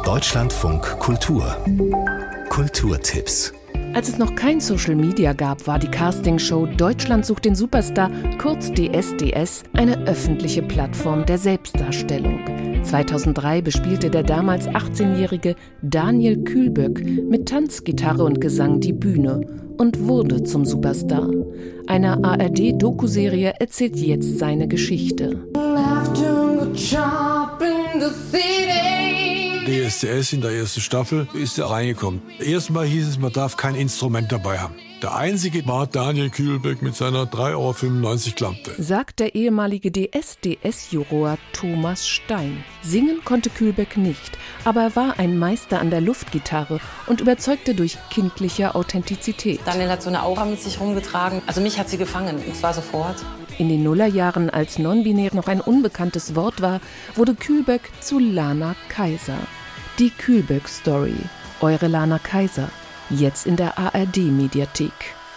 Deutschlandfunk Kultur. Kulturtipps. Als es noch kein Social Media gab, war die Castingshow Deutschland sucht den Superstar, kurz DSDS, eine öffentliche Plattform der Selbstdarstellung. 2003 bespielte der damals 18-jährige Daniel Kühlböck mit Tanz, Gitarre und Gesang die Bühne und wurde zum Superstar. Eine ARD-Doku-Serie erzählt jetzt seine Geschichte. DSDS in der ersten Staffel ist er reingekommen. Erstmal hieß es, man darf kein Instrument dabei haben. Der einzige war Daniel Kühlböck mit seiner 3,95 € Lampe. Sagt der ehemalige DSDS-Juror Thomas Stein. Singen konnte Kühlböck nicht, aber er war ein Meister an der Luftgitarre und überzeugte durch kindliche Authentizität. Daniel hat so eine Aura mit sich rumgetragen. Also mich hat sie gefangen, und zwar sofort. In den Nullerjahren, als non-binär noch ein unbekanntes Wort war, wurde Kühlböck zu Lana Kaiser. Die Kühlböck-Story. Eure Lana Kaiser. Jetzt in der ARD-Mediathek.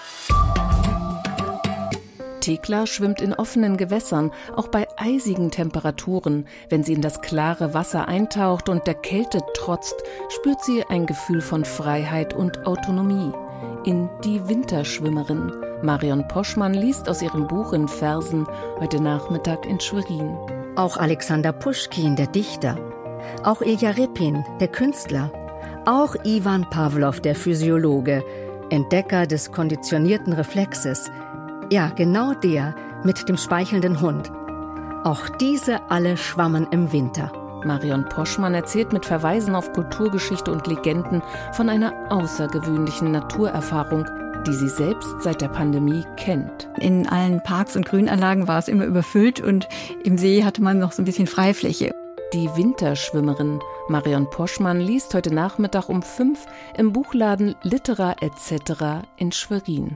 Thekla schwimmt in offenen Gewässern, auch bei eisigen Temperaturen. Wenn sie in das klare Wasser eintaucht und der Kälte trotzt, spürt sie ein Gefühl von Freiheit und Autonomie. In Die Winterschwimmerin. Marion Poschmann liest aus ihrem Buch in Versen, heute Nachmittag in Schwerin. Auch Alexander Puschkin, der Dichter. Auch Ilja Repin, der Künstler. Auch Ivan Pawlow, der Physiologe, Entdecker des konditionierten Reflexes. Ja, genau der mit dem speichelnden Hund. Auch diese alle schwammen im Winter. Marion Poschmann erzählt mit Verweisen auf Kulturgeschichte und Legenden von einer außergewöhnlichen Naturerfahrung, die sie selbst seit der Pandemie kennt. In allen Parks und Grünanlagen war es immer überfüllt und im See hatte man noch so ein bisschen Freifläche. Die Winterschwimmerin. Marion Poschmann liest heute Nachmittag um 5 im Buchladen Litera etc. in Schwerin.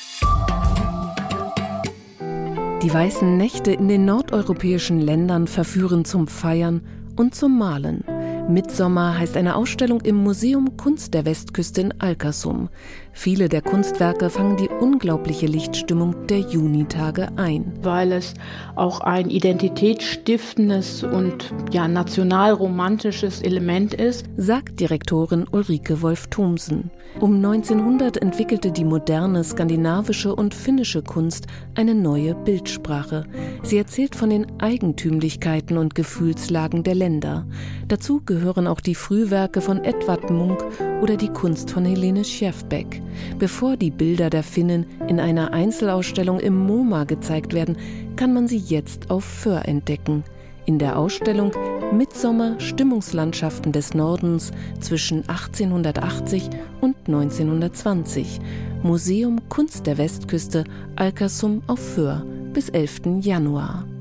Die weißen Nächte in den nordeuropäischen Ländern verführen zum Feiern und zum Malen. Midsommar heißt eine Ausstellung im Museum Kunst der Westküste in Alkersum. Viele der Kunstwerke fangen die unglaubliche Lichtstimmung der Junitage ein. Weil es auch ein identitätsstiftendes und nationalromantisches Element ist, sagt Direktorin Ulrike Wolf-Thomsen. Um 1900 entwickelte die moderne skandinavische und finnische Kunst eine neue Bildsprache. Sie erzählt von den Eigentümlichkeiten und Gefühlslagen der Länder. Dazu gehören auch die Frühwerke von Edvard Munch oder die Kunst von Helene Schjefbeck. Bevor die Bilder der Finnen in einer Einzelausstellung im MoMA gezeigt werden, kann man sie jetzt auf Föhr entdecken. In der Ausstellung Midsommar Stimmungslandschaften des Nordens zwischen 1880 und 1920. Museum Kunst der Westküste, Alkersum auf Föhr bis 11. Januar.